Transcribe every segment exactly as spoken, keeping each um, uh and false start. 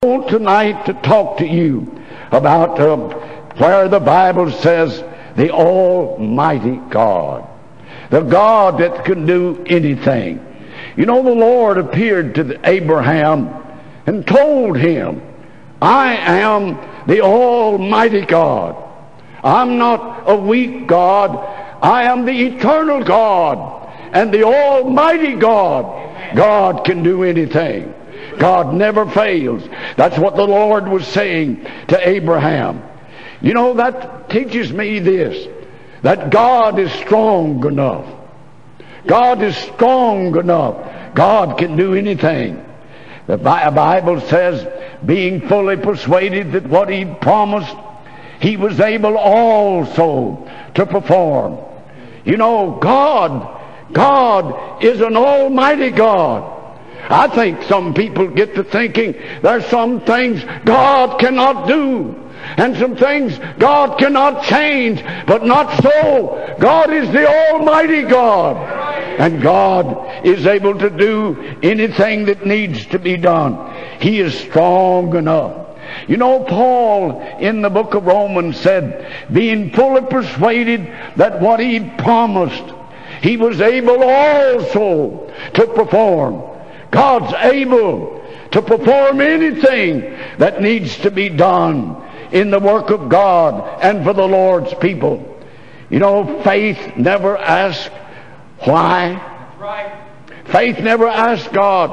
want tonight to talk to you about uh, where the Bible says the Almighty God, the God that can do anything. You know, the Lord appeared to Abraham and told him, I am the Almighty God. I'm not a weak God. I am the eternal God and the Almighty God. God can do anything. God never fails. That's what the Lord was saying to Abraham. You know, that teaches me this, that God is strong enough. God is strong enough. God can do anything. The Bible says, being fully persuaded that what He promised, He was able also to perform. You know, God, God is an almighty God. I think some people get to thinking there's some things God cannot do, and some things God cannot change, but not so. God is the Almighty God, and God is able to do anything that needs to be done. He is strong enough. You know, Paul in the book of Romans said, being fully persuaded that what he promised, he was able also to perform. God's able to perform anything that needs to be done in the work of God and for the Lord's people. You know, faith never asks why. Right. Faith never asks God,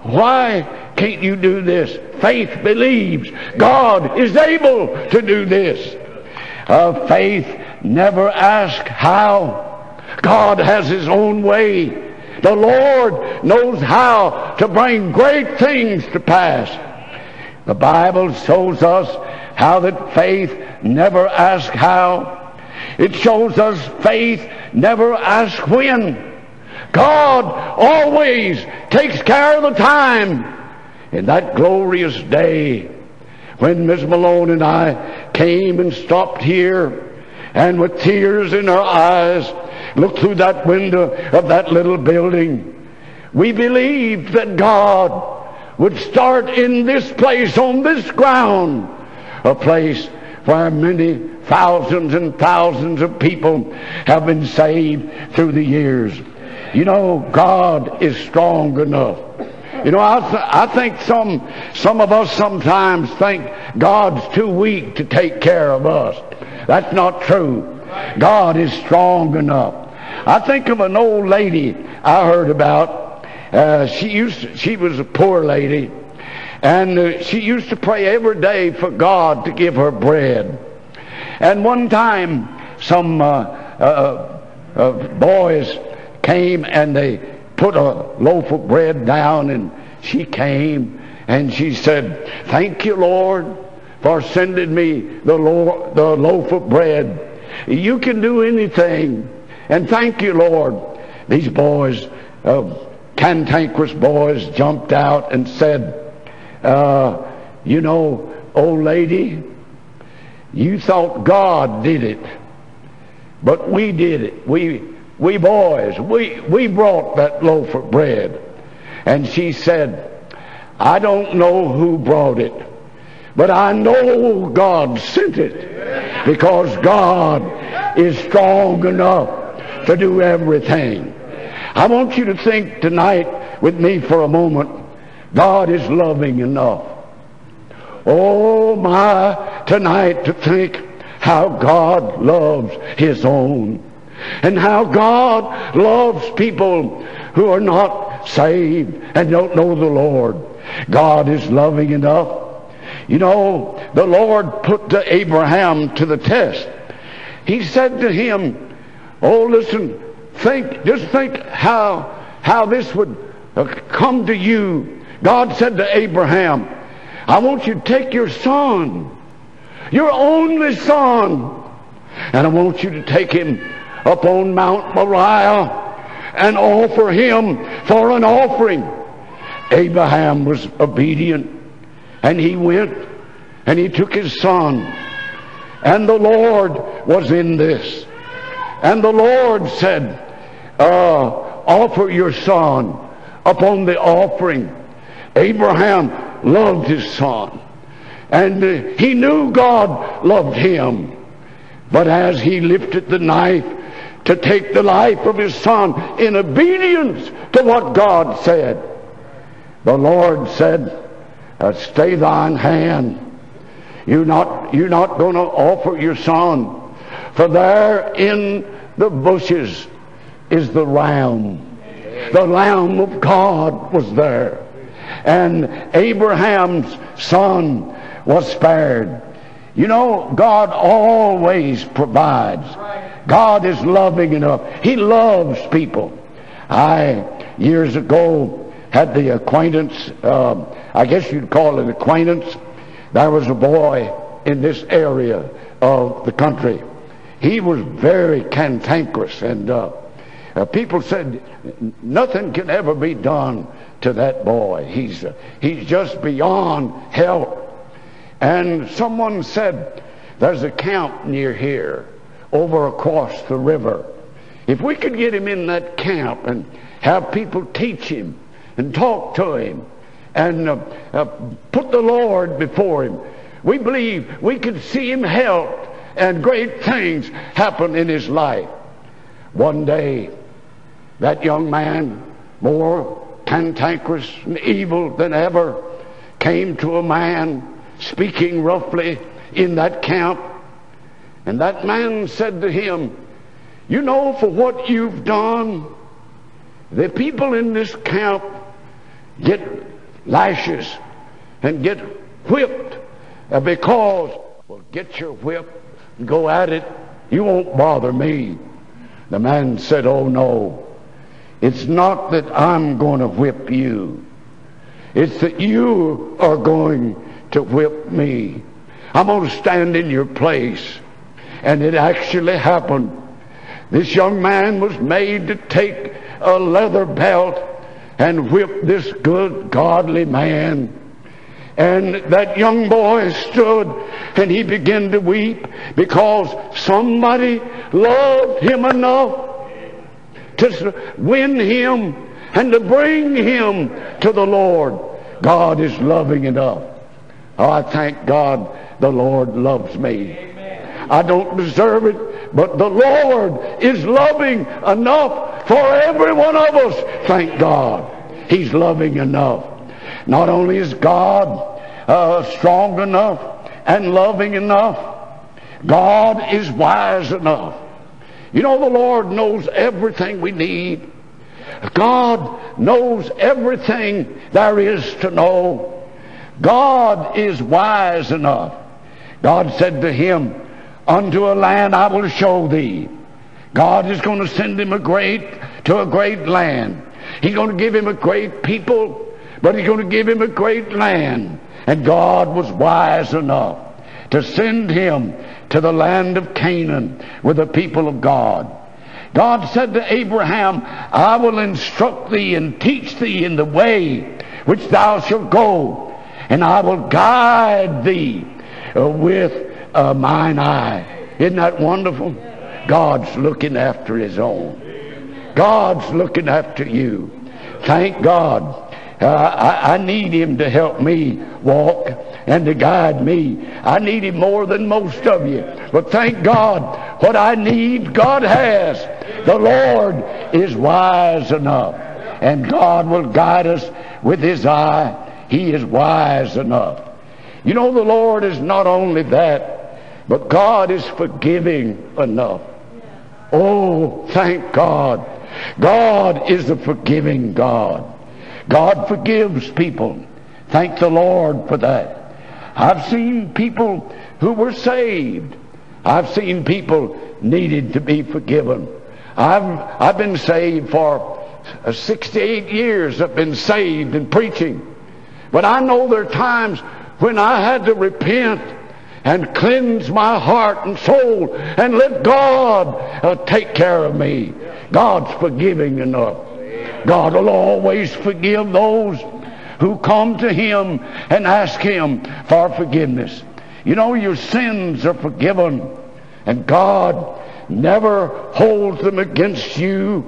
why can't you do this? Faith believes God is able to do this. Uh, faith never asks how. God has His own way. The Lord knows how to bring great things to pass. The Bible shows us how that faith never asks how. It shows us faith never asks when. God always takes care of the time. In that glorious day when Miss Malone and I came and stopped here, and with tears in our eyes looked through that window of that little building, we believed that God would start in this place, on this ground, a place where many thousands and thousands of people have been saved through the years. You know, God is strong enough. You know, I, th I think some, some of us sometimes think God's too weak to take care of us. That's not true. God is strong enough. I think of an old lady I heard about. Uh, she used to, she was a poor lady, and uh, she used to pray every day for God to give her bread. And one time, some uh, uh, uh, boys came and they put a loaf of bread down, and she came and she said, "Thank you, Lord, for sending me the, lo the loaf of bread. You can do anything, and thank you, Lord." These boys, uh, cantankerous boys, jumped out and said, uh, you know, old lady, you thought God did it, but we did it. We, we boys, we, we brought that loaf of bread. And she said, "I don't know who brought it, but I know God sent it, because God is strong enough to do everything." I want you to think tonight with me for a moment. God is loving enough. Oh my, tonight to think how God loves His own, and how God loves people who are not saved and don't know the Lord. God is loving enough. You know, the Lord put to Abraham to the test. He said to him, oh, listen, think, just think how, how this would uh, come to you. God said to Abraham, I want you to take your son, your only son, and I want you to take him up on Mount Moriah and offer him for an offering. Abraham was obedient, and he went and he took his son, and the Lord was in this. And the Lord said, uh, offer your son upon the offering. Abraham loved his son. And uh, he knew God loved him. But as he lifted the knife to take the life of his son in obedience to what God said, the Lord said, uh, stay thine hand. You're not, you're not going to offer your son. For there in the bushes is the lamb. The Lamb of God was there. And Abraham's son was spared. You know, God always provides. God is loving enough. He loves people. I, years ago, had the acquaintance, uh, I guess you'd call it acquaintance. There was a boy in this area of the country. He was very cantankerous, and uh, uh, people said nothing can ever be done to that boy. He's uh, he's just beyond help. And someone said, there's a camp near here, over across the river. If we could get him in that camp and have people teach him and talk to him and uh, uh, put the Lord before him, we believe we could see him helped and great things happen in his life. One day, that young man, more cantankerous and evil than ever, came to a man speaking roughly in that camp. And that man said to him, you know, for what you've done, the people in this camp get lashes and get whipped because, well, get your whip and go at it. You won't bother me. The man said, oh no, it's not that I'm going to whip you. It's that you are going to whip me. I'm going to stand in your place. And it actually happened. This young man was made to take a leather belt and whip this good, godly man. And that young boy stood and he began to weep because somebody loved him enough to win him and to bring him to the Lord. God is loving enough. Oh, I thank God the Lord loves me. Amen. I don't deserve it, but the Lord is loving enough for every one of us. Thank God. He's loving enough. Not only is God uh, strong enough and loving enough, God is wise enough. You know, the Lord knows everything we need. God knows everything there is to know. God is wise enough. God said to him, unto a land I will show thee. God is going to send him a great, to a great land. He's going to give him a great people, but he's going to give him a great land. And God was wise enough to send him to the land of Canaan with the people of God. God said to Abraham, I will instruct thee and teach thee in the way which thou shalt go, and I will guide thee uh, with uh, mine eye. Isn't that wonderful? God's looking after his own. God's looking after you. Thank God. Uh, I, I need him to help me walk and to guide me. I need him more than most of you. But thank God, what I need, God has. The Lord is wise enough. And God will guide us with his eye. He is wise enough. You know, the Lord is not only that, but God is forgiving enough. Oh, thank God. God is a forgiving God. God forgives people. Thank the Lord for that. I've seen people who were saved. I've seen people needed to be forgiven. I've, I've been saved for sixty-eight years. I've been saved and preaching. But I know there are times when I had to repent and cleanse my heart and soul and let God uh, take care of me. God's forgiving enough. God will always forgive those who come to him and ask him for forgiveness. You know, your sins are forgiven, and God never holds them against you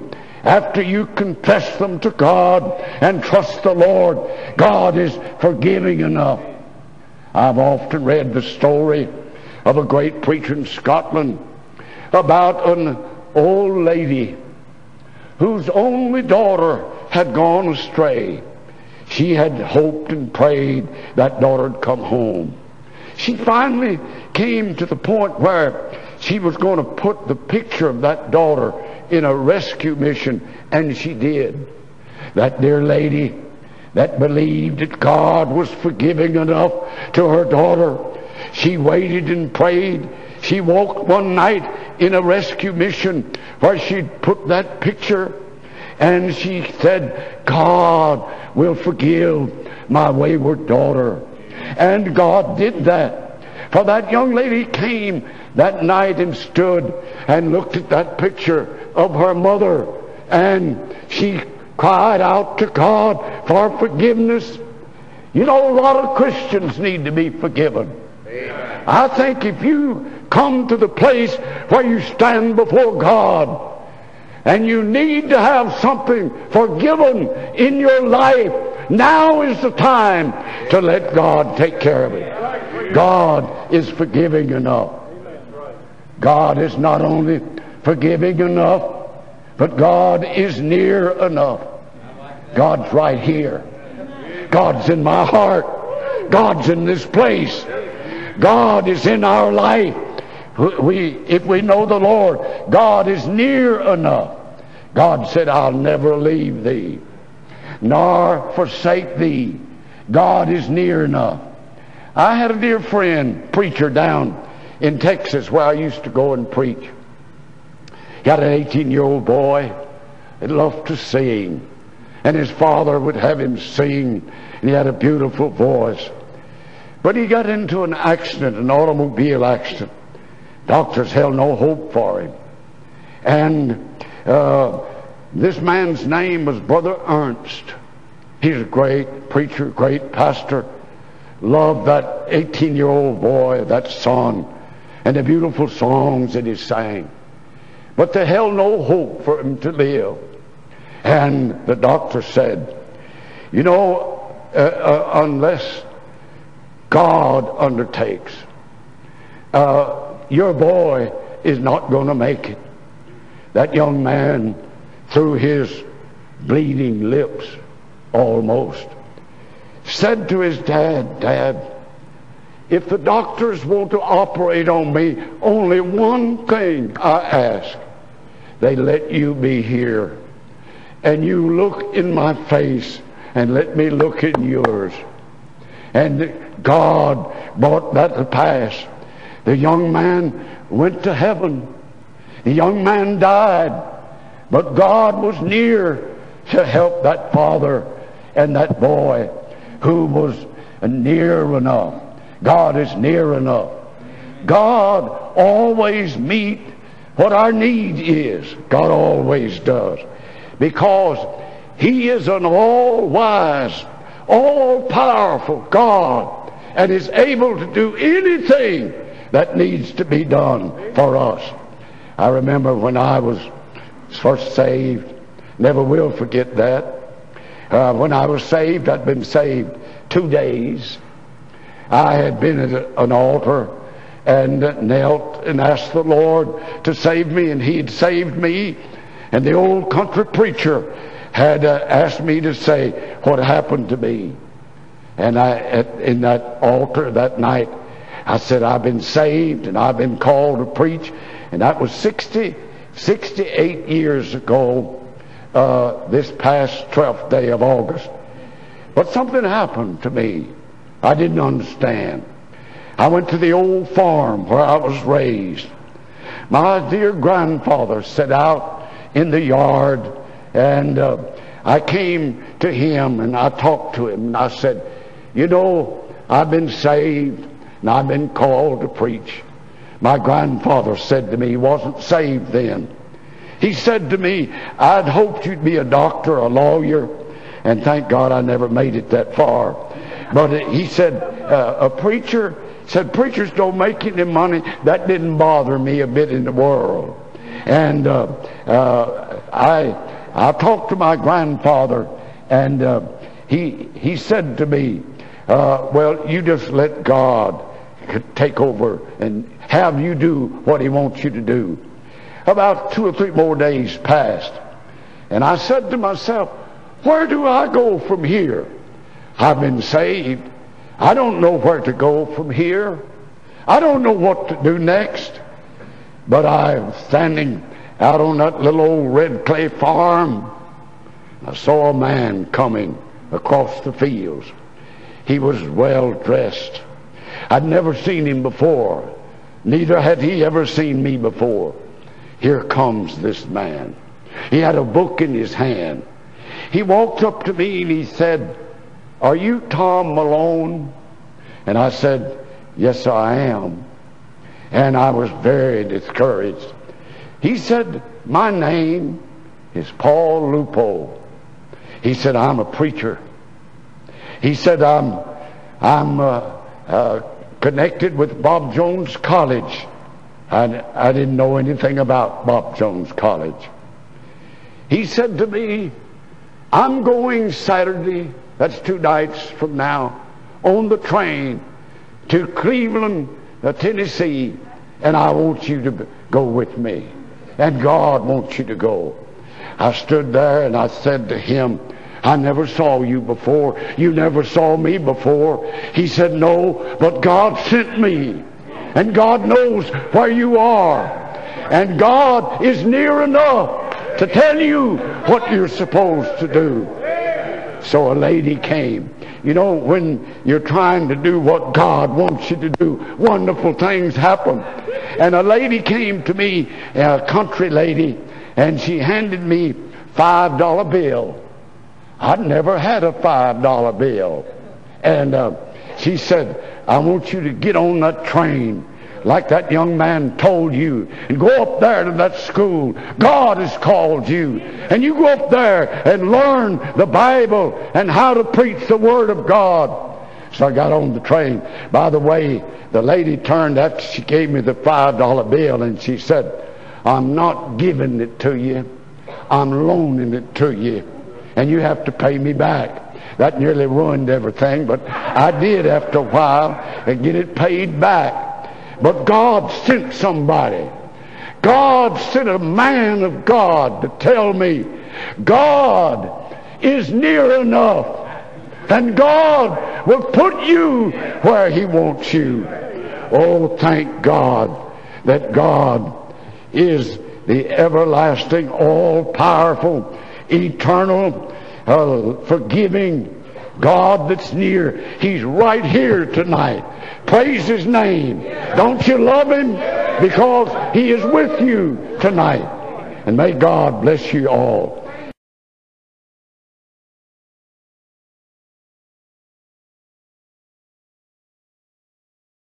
after you confess them to God and trust the Lord, God is forgiving enough. I've often read the story of a great preacher in Scotland about an old lady whose only daughter had gone astray. She had hoped and prayed that daughter would come home. She finally came to the point where she was going to put the picture of that daughter in a rescue mission, and she did. That dear lady that believed that God was forgiving enough to her daughter, she waited and prayed. She woke one night in a rescue mission where she'd put that picture, and she said, God will forgive my wayward daughter. And God did that. For that young lady came that night and stood and looked at that picture of her mother, and she cried out to God for forgiveness. You know, a lot of Christians need to be forgiven. Amen. I think if you come to the place where you stand before God and you need to have something forgiven in your life, now is the time to let God take care of it. God is forgiving enough. God is not only forgiving enough, but God is near enough. God's right here. God's in my heart. God's in this place. God is in our life. We, if we know the Lord, God is near enough. God said, I'll never leave thee, nor forsake thee. God is near enough. I had a dear friend, preacher down in Texas where I used to go and preach. He had an eighteen-year-old boy that loved to sing, and his father would have him sing, and he had a beautiful voice. But he got into an accident, an automobile accident. Doctors held no hope for him. And uh, this man's name was Brother Ernst. He's a great preacher, great pastor. Loved that eighteen-year-old boy, that son, and the beautiful songs that he sang. But they held no hope for him to live. And the doctor said, you know, uh, uh, unless God undertakes, uh, your boy is not going to make it. That young man, through his bleeding lips almost, said to his dad, Dad, if the doctors want to operate on me, only one thing I ask. They let you be here, and you look in my face, and let me look in yours. And God brought that to pass. The young man went to heaven. The young man died, but God was near to help that father and that boy who was near enough. God is near enough. God always meets what our need is. God always does. Because He is an all-wise, all-powerful God, and is able to do anything that needs to be done for us. I remember when I was first saved, never will forget that. Uh, when I was saved, I'd been saved two days. I had been at an altar and knelt and asked the Lord to save me, and He had saved me. And the old country preacher had uh, asked me to say what happened to me. And I, at, in that altar that night, I said, I've been saved and I've been called to preach. And that was sixty, sixty-eight years ago, uh, this past twelfth day of August. But something happened to me. I didn't understand. I went to the old farm where I was raised. My dear grandfather sat out in the yard, and uh, I came to him and I talked to him, and I said, you know, I've been saved and I've been called to preach. My grandfather said to me, he wasn't saved then. He said to me, I'd hoped you'd be a doctor, a lawyer, and thank God I never made it that far. But he said, uh, a preacher, said preachers don't make any money. That didn't bother me a bit in the world. And uh, uh, I I talked to my grandfather, and uh, he he said to me, uh, well, you just let God take over and have you do what he wants you to do. About two or three more days passed, and I said to myself, where do I go from here? I've been saved. I don't know where to go from here. I don't know what to do next. But I was standing out on that little old red clay farm. I saw a man coming across the fields. He was well dressed. I'd never seen him before. Neither had he ever seen me before. Here comes this man. He had a book in his hand. He walked up to me and he said, are you Tom Malone? And I said, yes, I am. And I was very discouraged. He said, my name is Paul Lupo. He said, I'm a preacher. He said, I'm, I'm uh, uh, connected with Bob Jones College. I, I didn't know anything about Bob Jones College. He said to me, I'm going Saturday, that's two nights from now, on the train to Cleveland, Tennessee, and I want you to go with me. And God wants you to go. I stood there and I said to him, I never saw you before. You never saw me before. He said, no, but God sent me. And God knows where you are. And God is near enough to tell you what you're supposed to do. So a lady came. You know, when you're trying to do what God wants you to do, wonderful things happen. And a lady came to me, a country lady, and she handed me five dollar bill. I'd never had a five dollar bill. And uh, she said, I want you to get on that train like that young man told you, and go up there to that school. God has called you, and you go up there and learn the Bible and how to preach the Word of God. So I got on the train. By the way, the lady turned after she gave me the five dollar bill, and she said, I'm not giving it to you, I'm loaning it to you, and you have to pay me back. That nearly ruined everything, but I did after a while and get it paid back. But God sent somebody. God sent a man of God to tell me God is near enough, and God will put you where he wants you. Oh, thank God that God is the everlasting, all-powerful, eternal, uh, forgiving God that's near. He's right here tonight. Praise his name. Don't you love him? Because he is with you tonight. And may God bless you all.